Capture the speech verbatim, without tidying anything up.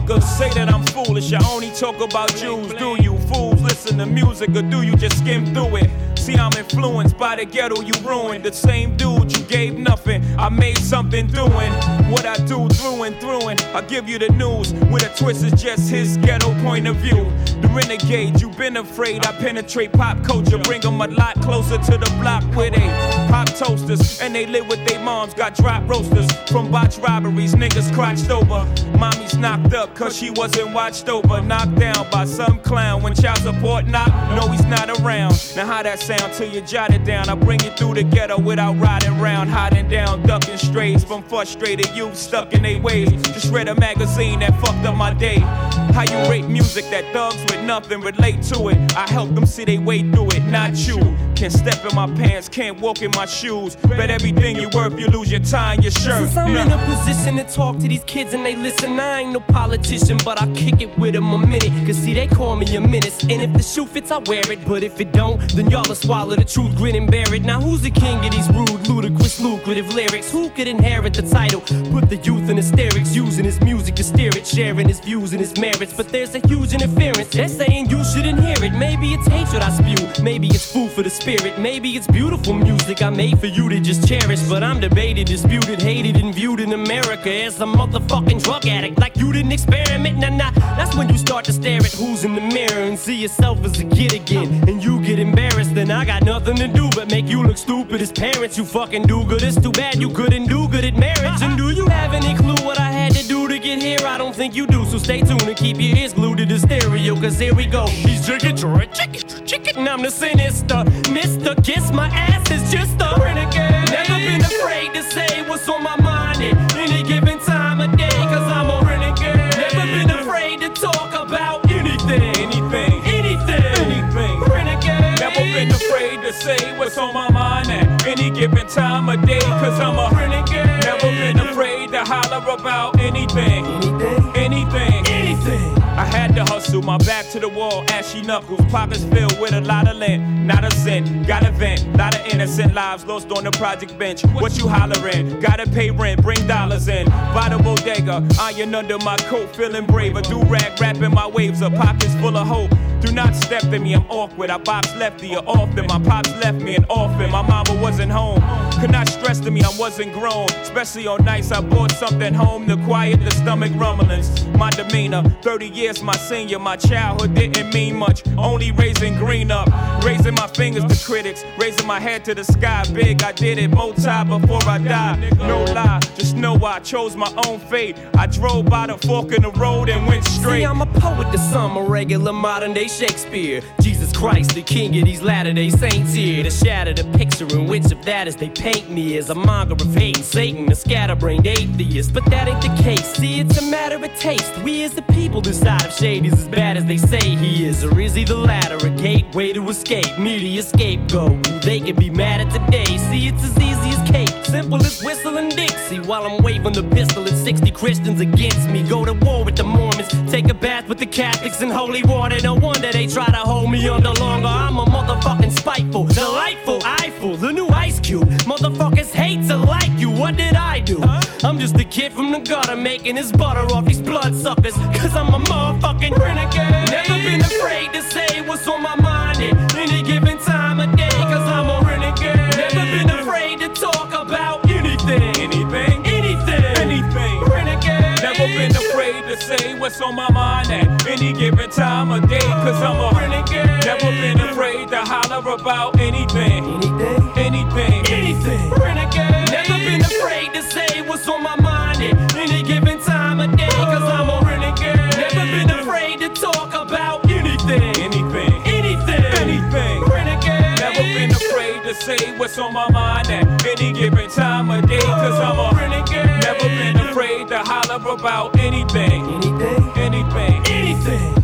Motherfuckers say that I'm foolish, I only talk about Jews. Do you fools listen to music or do you just skim through it? See, I'm influenced by the ghetto you ruined. The same dude you gave nothing, I made something doing what I do through and through. And I give you the news with a twist is just his ghetto point of view. The renegade, you've been afraid. I penetrate pop culture, bring them a lot closer to the block where they pop toasters and they live with their moms. Got drop roasters from botch robberies, niggas crotched over. Mommy's knocked up cause she wasn't watched over. Knocked down by some clown when child support knock. No, he's not around. Now how that sound till you jot it down? I bring you through the ghetto without riding round, hiding down, ducking strays from frustrated youth stuck in their ways. Just read a magazine that fucked up my day. How you rate music that thugs with nothing relate to it? I help them see they way through it, not you. Can't step in my pants, can't walk in my shoes. Bet everything you worth, you lose your tie and your shirt. Since I'm in a position to talk to these kids and they listen, I ain't no politician, but I kick it with them a minute. Cause see, they call me a menace, and if the shoe fits, I wear it. But if it don't, then y'all will swallow the truth, grin and bear it. Now who's the king of these rude, ludicrous, lucrative lyrics? Who could inherit the title? Put the youth in hysterics, using his music to steer it, sharing his views and his merits. But there's a huge interference, they're saying you shouldn't hear it. Maybe it's hatred I spew, maybe it's food for the spirit. Maybe it's beautiful music I made for you to just cherish. But I'm debated, disputed, hated, and viewed in America as a motherfucking drug addict. Like you didn't experiment, nah nah. That's when you start to stare at who's in the mirror and see yourself as a kid again. And you get embarrassed, then I got nothing to do but make you look stupid as parents. You fucking do good, it's too bad you couldn't do good at marriage. And do you have any clue what I had to do to get here? I don't think you do, so stay tuned and keep your ears glued to the stereo. Cause here we go. He's chicken, chicken, chicken, and I'm the sinister Mister Kiss my ass is just a renegade. Never been afraid to say what's on my mind at any given time of day. Cause I'm a renegade. Never been afraid to talk about anything. Anything, anything, anything. Renegade. Never been afraid to say what's on my mind at any given time of day. Cause I'm a renegade. Never been afraid to holler about anything. Anything, anything, anything. I had to hustle, my back to the wall, ashy knuckles, pockets filled with a lot of lint, not a cent, got a vent, lot of innocent lives lost on the project bench. What you hollering? Gotta pay rent, bring dollars in, by the bodega, iron under my coat, feeling braver, do-rag wrapping my waves up, pockets full of hope. Do not step to me, I'm awkward. I bops lefty or often. My pops left me an orphan. My mama wasn't home. Could not stress to me, I wasn't grown. Especially on nights I brought something home to quiet the stomach rumblings. My demeanor, thirty years my senior. My childhood didn't mean much. Only raising green up. Raising my fingers to critics. Raising my head to the sky. Big, I did it multi before I died. No lie, just know I chose my own fate. I drove by the fork in the road and went straight. See, I'm a poet to some, a regular modern day Shakespeare. Jesus Christ, the king of these latter-day saints here, to shatter the picture in which of that as they paint me as a monger of hate and Satan, a scatterbrained atheist. But that ain't the case. See, it's a matter of taste. We as the people decide if Shade is as bad as they say he is, or is he the latter, a gateway to escape, media scapegoat. They can be mad at today. See, it's as easy as cake, simple as whistling Dixie, while I'm waving the pistol at sixty Christians against me. Go to war with the Mormons, take a bath with the Catholics in holy water. No wonder they try to hold me under longer. I'm a motherfucking spiteful, delightful, eyeful, the new Ice Cube. Motherfuckers hate to like you, what did I do? I'm just a kid from the gutter making his butter off these bloodsuckers. Cause I'm a motherfucking renegade. Never been afraid to say what's on my mind at any given time of day. Cause I'm a renegade. Never been afraid to talk about anything. Anything, anything, anything. Renegade. Never been afraid to say what's on my mind at any given time of day. Cause I'm a renegade. Never been afraid to holler about anything. Anything, anything, anything. Renegade. Never been afraid to say what's on my mind at any given time of day. Cause I'm a renegade. Never been afraid to talk about anything. anything, Anything, anything. Renegade. Never been afraid to say what's on my mind at any given time of day. Cause I'm a renegade. Never been afraid to holler about anything. Anything, Anything, anything.